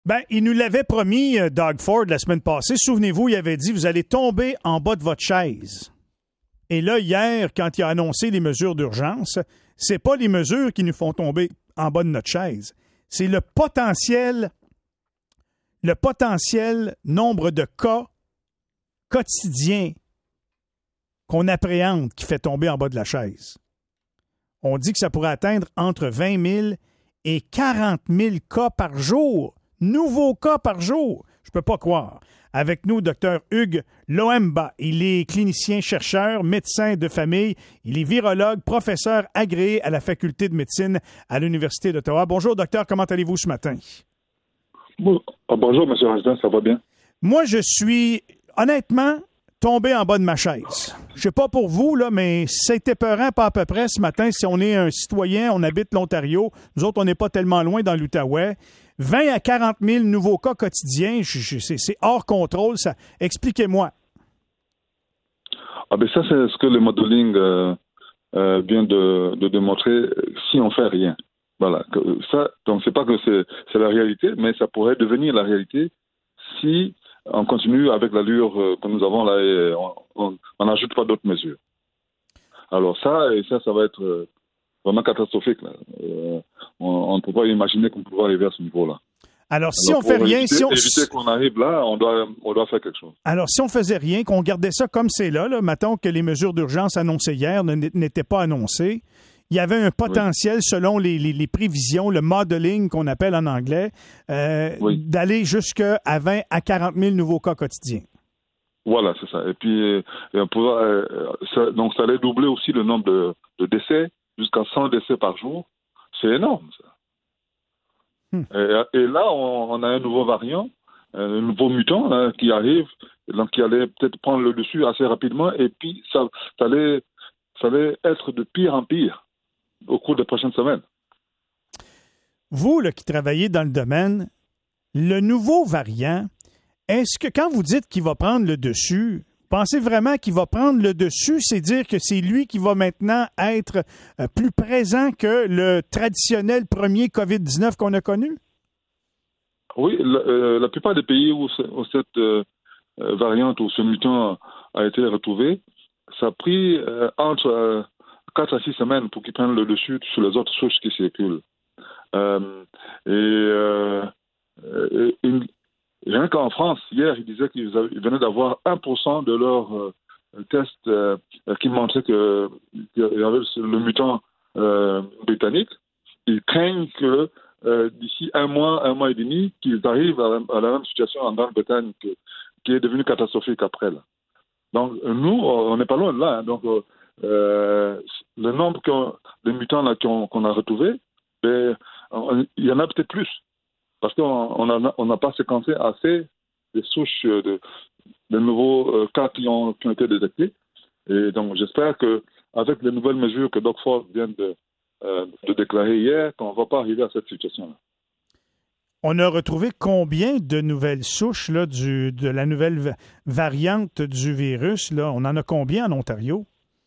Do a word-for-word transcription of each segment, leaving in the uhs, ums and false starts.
Ben, il nous l'avait promis, euh, Doug Ford, la semaine passée. Souvenez-vous, il avait dit, vous allez tomber en bas de votre chaise. Et là, hier, quand il a annoncé les mesures d'urgence, c'est pas les mesures qui nous font tomber en bas de notre chaise. C'est le potentiel, le potentiel nombre de cas quotidiens qu'on appréhende qui fait tomber en bas de la chaise. On dit que ça pourrait atteindre entre vingt mille et quarante mille cas par jour. Nouveaux cas par jour. Je peux pas croire. Avec nous, Dr Hugues Loemba. Il est clinicien-chercheur, médecin de famille. Il est virologue, professeur agréé à la faculté de médecine à l'Université d'Ottawa. Bonjour, docteur. Comment allez-vous ce matin? Bon, bonjour, M. Rajdan. Ça va bien? Moi, je suis, honnêtement, tombé en bas de ma chaise. Je sais pas pour vous, là, mais c'était épeurant, pas à peu près, ce matin, si on est un citoyen, on habite l'Ontario. Nous autres, on n'est pas tellement loin dans l'Outaouais. vingt à quarante mille nouveaux cas quotidiens, je, je, c'est, c'est hors contrôle. Ça. Expliquez-moi. Ah ben ça, c'est ce que le modeling euh, euh, vient de, de démontrer si on fait rien. Voilà. Ça, donc, c'est pas que c'est, c'est la réalité, mais ça pourrait devenir la réalité si on continue avec l'allure que nous avons là et on n'ajoute pas d'autres mesures. Alors ça, et ça, ça va être vraiment catastrophique. Là. Euh, on ne peut pas imaginer qu'on peut arriver à ce niveau-là. Alors, si Alors, on fait rien... éviter, si on... éviter qu'on arrive là, on doit, on doit faire quelque chose. Alors, si on faisait rien, qu'on gardait ça comme c'est là, là mettons que les mesures d'urgence annoncées hier n'étaient pas annoncées, il y avait un potentiel, oui. selon les, les, les prévisions, le modeling qu'on appelle en anglais, euh, oui. d'aller jusqu'à vingt à quarante mille nouveaux cas quotidiens. Voilà, c'est ça. Et puis, et on pourra, euh, ça, donc ça allait doubler aussi le nombre de, de décès, jusqu'à cent décès par jour. C'est énorme, ça. Hmm. Et, et là, on, on a un nouveau variant, un nouveau mutant là, qui arrive, donc qui allait peut-être prendre le dessus assez rapidement, et puis ça, ça, allait, ça allait être de pire en pire au cours des prochaines semaines. Vous, là, qui travaillez dans le domaine, le nouveau variant, est-ce que quand vous dites qu'il va prendre le dessus, pensez vraiment qu'il va prendre le dessus, c'est dire que c'est lui qui va maintenant être euh, plus présent que le traditionnel premier covid dix-neuf qu'on a connu? Oui, la, euh, la plupart des pays où, où cette euh, variante ou ce mutant a été retrouvé, ça a pris euh, entre euh, quatre à six semaines pour qu'ils prennent le dessus sur les autres souches qui circulent. Euh, et, euh, et une, rien qu'en France, hier, ils disaient qu'ils avaient, ils venaient d'avoir un pour cent de leurs euh, tests euh, qui montraient que, qu'il y avait le mutant euh, britannique. Ils craignent que euh, d'ici un mois, un mois et demi, qu'ils arrivent à la, à la même situation en Grande-Bretagne que, qui est devenue catastrophique après. Là. Donc, nous, on n'est pas loin de là. Hein, donc, euh, le nombre de mutants là, qu'on, qu'on a retrouvés, ben, on, il y en a peut-être plus. Parce qu'on n'a on pas séquencé assez des souches de, de nouveaux euh, cas qui ont, qui ont été détectés. Et donc, j'espère qu'avec les nouvelles mesures que Doug Ford vient de, euh, de déclarer hier, qu'on ne va pas arriver à cette situation-là. On a retrouvé combien de nouvelles souches là, du, de la nouvelle variante du virus? Là? On en a combien en Ontario?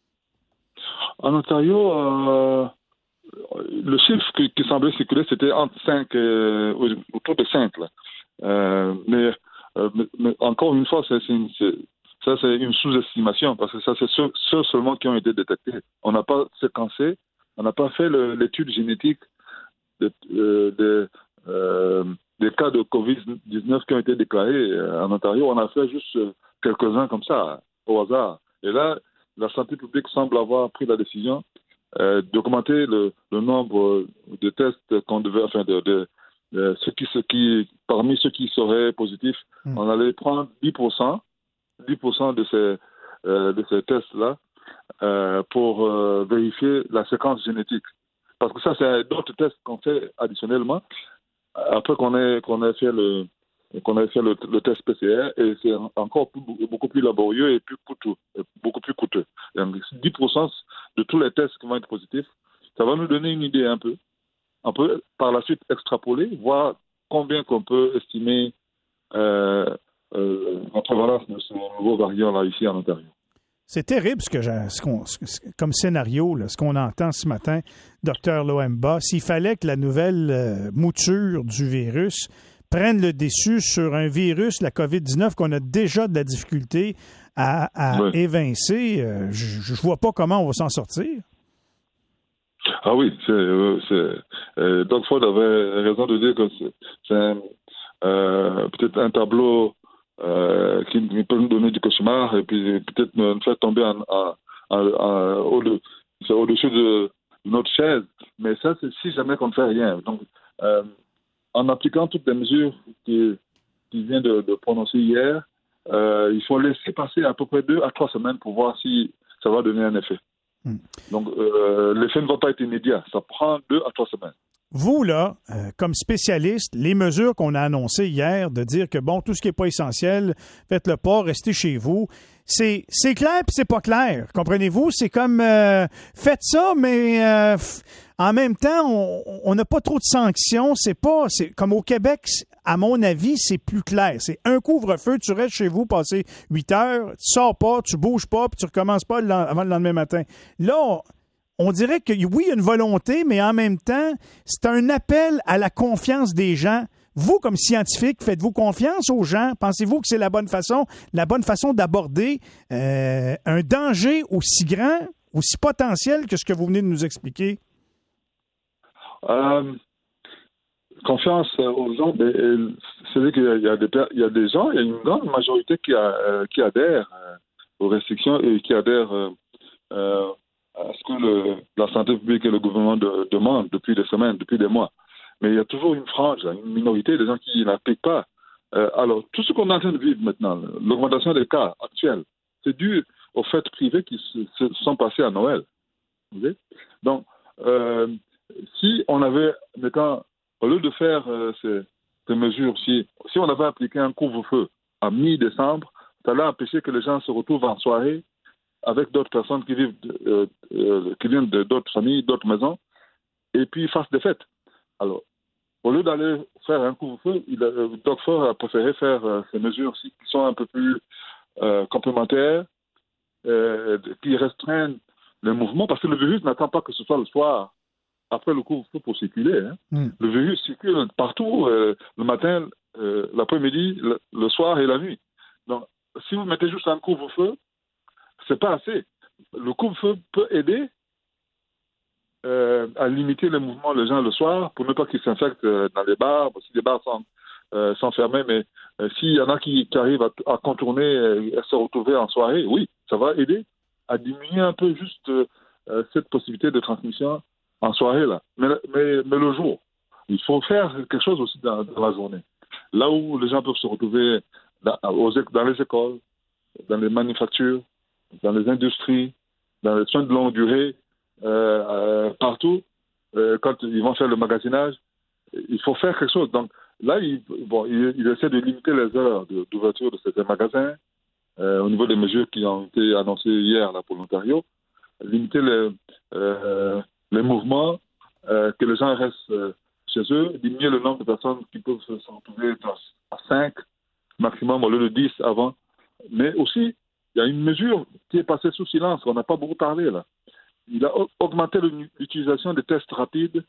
En Ontario... Euh... Le chiffre qui, qui semblait circuler, c'était entre cinq, euh, autour de cinq. Là. Euh, mais, euh, mais, mais encore une fois, c'est, c'est une, c'est, ça c'est une sous-estimation parce que ça c'est ceux, ceux seulement qui ont été détectés. On n'a pas séquencé, on n'a pas fait le, l'étude génétique de, de, de, euh, des cas de covid dix-neuf qui ont été déclarés en Ontario. On a fait juste quelques-uns comme ça, au hasard. Et là, la santé publique semble avoir pris la décision Euh, d'augmenter le, le nombre de tests qu'on devait, enfin, de, de, de ceux qui, ceux qui, parmi ceux qui seraient positifs, mmh. on allait prendre dix pour cent, dix pour cent de ces, euh, de ces tests-là euh, pour euh, vérifier la séquence génétique. Parce que ça, c'est d'autres tests qu'on fait additionnellement après qu'on ait, qu'on ait fait le, qu'on ait fait le, le test P C R, et c'est encore plus, beaucoup plus laborieux et plus coûteux, beaucoup plus coûteux. Donc, dix pour cent de tous les tests qui vont être positifs, ça va nous donner une idée un peu. On peut par la suite extrapoler, voir combien qu'on peut estimer euh, euh, la prévalence de ce nouveau variant-là ici en Ontario. C'est terrible ce que j'ai, ce qu'on, ce, comme scénario, là, ce qu'on entend ce matin, docteur Loemba. S'il fallait que la nouvelle euh, mouture du virus prennent le dessus sur un virus, la covid dix-neuf, qu'on a déjà de la difficulté à, à oui. évincer. Euh, je ne vois pas comment on va s'en sortir. Ah oui, c'est, euh, c'est, euh, Doug Ford avait raison de dire que c'est, c'est un, euh, peut-être un tableau euh, qui, qui peut nous donner du cauchemar et puis peut-être nous faire tomber en, en, en, en, au, c'est au-dessus de notre chaise. Mais ça, c'est si jamais qu'on ne fait rien. Donc, euh, en appliquant toutes les mesures qui, qui vient de, de prononcer hier, euh, il faut laisser passer à peu près deux à trois semaines pour voir si ça va donner un effet. Hmm. Donc, euh, l'effet ne va pas être immédiat. Ça prend deux à trois semaines. Vous, là, euh, comme spécialiste, les mesures qu'on a annoncées hier, de dire que, bon, tout ce qui n'est pas essentiel, faites-le pas, restez chez vous, c'est, c'est clair puis c'est pas clair. Comprenez-vous? C'est comme, euh, faites ça, mais euh, f- en même temps, on n'a pas trop de sanctions. C'est pas, c'est comme au Québec, à mon avis, c'est plus clair. C'est un couvre-feu, tu restes chez vous, passer huit heures, tu sors pas, tu bouges pas, puis tu recommences pas le, avant le lendemain matin. Là, on dirait que oui, il y a une volonté, mais en même temps, c'est un appel à la confiance des gens. Vous, comme scientifique, faites-vous confiance aux gens? Pensez-vous que c'est la bonne façon, la bonne façon d'aborder euh, un danger aussi grand, aussi potentiel que ce que vous venez de nous expliquer? Euh, confiance aux gens, mais, c'est vrai qu'il y a, il y a, des, il y a des gens, il y a une grande majorité qui, a, euh, qui adhèrent euh, aux restrictions et qui adhèrent euh, euh, à ce que le, la santé publique et le gouvernement de, demandent depuis des semaines, depuis des mois. Mais il y a toujours une frange, une minorité des gens qui n'appliquent pas. Euh, alors, tout ce qu'on est en train de vivre maintenant, l'augmentation des cas actuels, c'est dû aux fêtes privées qui se, se sont passées à Noël. Vous voyez? Donc, euh, si on avait, maintenant, au lieu de faire euh, ces, ces mesures, si, si on avait appliqué un couvre-feu à mi-décembre, ça allait empêcher que les gens se retrouvent en soirée avec d'autres personnes qui vivent, euh, euh, qui viennent de, d'autres familles, d'autres maisons, et puis fassent des fêtes. Alors, au lieu d'aller faire un couvre-feu, il a, euh, Doug Ford a préféré faire euh, ces mesures-ci qui sont un peu plus euh, complémentaires, euh, qui restreignent le mouvement, parce que le virus n'attend pas que ce soit le soir, après le couvre-feu pour circuler. Hein. Mm. Le virus circule partout, euh, le matin, euh, l'après-midi, le, le soir et la nuit. Donc, si vous mettez juste un couvre-feu, c'est pas assez. Le couvre-feu peut aider euh, à limiter les mouvements des gens le soir pour ne pas qu'ils s'infectent euh, dans les bars. Si les bars sont, euh, sont fermés, mais euh, s'il y en a qui, qui arrivent à, à contourner et à se retrouver en soirée, oui, ça va aider à diminuer un peu juste euh, cette possibilité de transmission en soirée là. Mais, mais, mais le jour, il faut faire quelque chose aussi dans, dans la journée. Là où les gens peuvent se retrouver dans, aux, dans les écoles, dans les manufactures, dans les industries, dans les soins de longue durée, euh, euh, partout, euh, quand ils vont faire le magasinage, il faut faire quelque chose. Donc là, il, bon, il, il essaie de limiter les heures de, d'ouverture de certains magasins euh, au niveau des mesures qui ont été annoncées hier là, pour l'Ontario, limiter les, euh, les mouvements, euh, que les gens restent euh, chez eux, diminuer le nombre de personnes qui peuvent se retrouver à cinq maximum au lieu de dix avant. Mais aussi, il y a une mesure qui est passée sous silence, on n'a pas beaucoup parlé là. Il a augmenté l'utilisation des tests rapides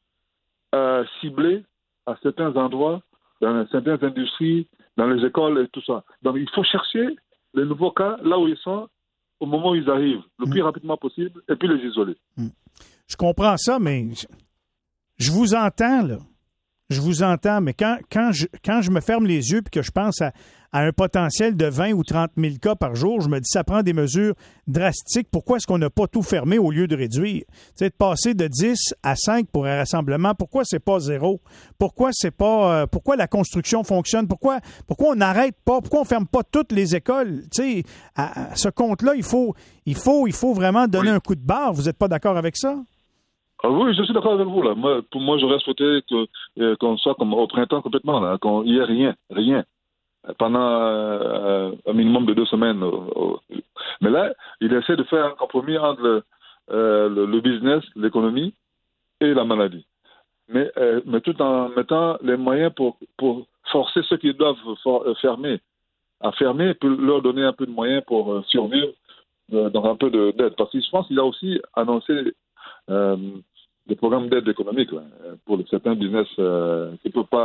euh, ciblés à certains endroits, dans certaines industries, dans les écoles et tout ça. Donc il faut chercher les nouveaux cas là où ils sont, au moment où ils arrivent, le plus mmh. rapidement possible, et puis les isoler. Mmh. Je comprends ça, mais je, je vous entends, là. Je vous entends, mais quand, quand, je, quand je me ferme les yeux et que je pense à, à un potentiel de vingt ou trente mille cas par jour, je me dis ça prend des mesures drastiques. Pourquoi est-ce qu'on n'a pas tout fermé au lieu de réduire? Tu sais, de passer de dix à cinq pour un rassemblement, pourquoi c'est pas zéro? Pourquoi c'est pas euh, pourquoi la construction fonctionne? Pourquoi pourquoi on n'arrête pas? Pourquoi on ferme pas toutes les écoles? Tu sais, à, à ce compte-là, il faut il faut il faut vraiment donner oui. un coup de barre. Vous n'êtes pas d'accord avec ça? Ah oui, je suis d'accord avec vous là. Moi, pour moi, j'aurais souhaité que, euh, qu'on soit comme au printemps complètement là, qu'il n'y ait rien, rien pendant euh, un minimum de deux semaines. Euh, mais là, il essaie de faire un compromis entre le, euh, le, le business, l'économie et la maladie. Mais, euh, mais tout en mettant les moyens pour, pour forcer ceux qui doivent for- fermer à fermer, pour leur donner un peu de moyens pour euh, survivre euh, dans un peu de, d'aide. Parce que je pense qu'il a aussi annoncé euh, des programmes d'aide économique là, pour certains business euh, qui ne peuvent pas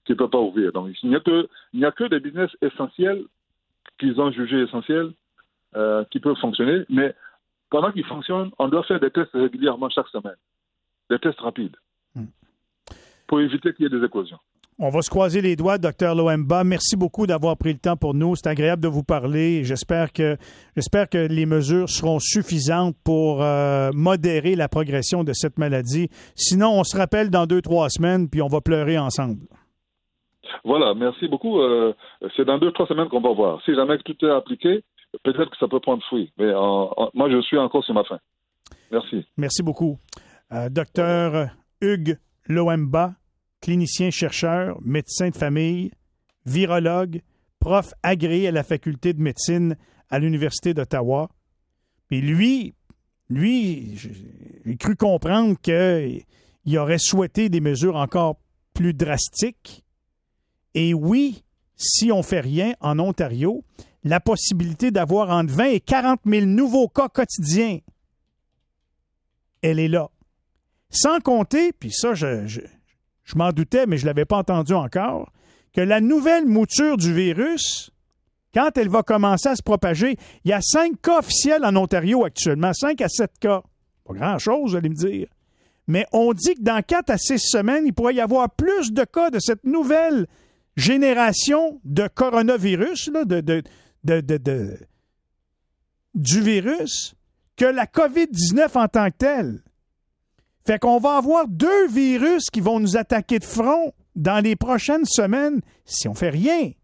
qui ne peuvent pas ouvrir. Donc, il n'y a que, il n'y a que des business essentiels qu'ils ont jugés essentiels euh, qui peuvent fonctionner. Mais pendant qu'ils fonctionnent, on doit faire des tests régulièrement chaque semaine. Des tests rapides. Hmm. Pour éviter qu'il y ait des éclosions. On va se croiser les doigts, docteur Loemba. Merci beaucoup d'avoir pris le temps pour nous. C'est agréable de vous parler. J'espère que, j'espère que les mesures seront suffisantes pour euh, modérer la progression de cette maladie. Sinon, on se rappelle dans deux, trois semaines, puis on va pleurer ensemble. Voilà, merci beaucoup. Euh, c'est dans deux, trois semaines qu'on va voir. Si jamais tout est appliqué, peut-être que ça peut prendre fruit. Mais en, en, moi, je suis encore sur ma faim. Merci. Merci beaucoup. Euh, docteur Hugues Loemba, clinicien-chercheur, médecin de famille, virologue, prof agréé à la faculté de médecine à l'Université d'Ottawa. Et lui, lui, j'ai cru comprendre qu'il aurait souhaité des mesures encore plus drastiques. Et oui, si on ne fait rien en Ontario, la possibilité d'avoir entre vingt et quarante mille nouveaux cas quotidiens, elle est là. Sans compter, puis ça, je... je Je m'en doutais, mais je ne l'avais pas entendu encore, que la nouvelle mouture du virus, quand elle va commencer à se propager, il y a cinq cas officiels en Ontario actuellement, cinq à sept cas. Pas grand-chose, vous allez me dire. Mais on dit que dans quatre à six semaines, il pourrait y avoir plus de cas de cette nouvelle génération de coronavirus, là, de, de, de, de, de, du virus, que la covid dix-neuf en tant que telle. Fait qu'on va avoir deux virus qui vont nous attaquer de front dans les prochaines semaines si on fait rien.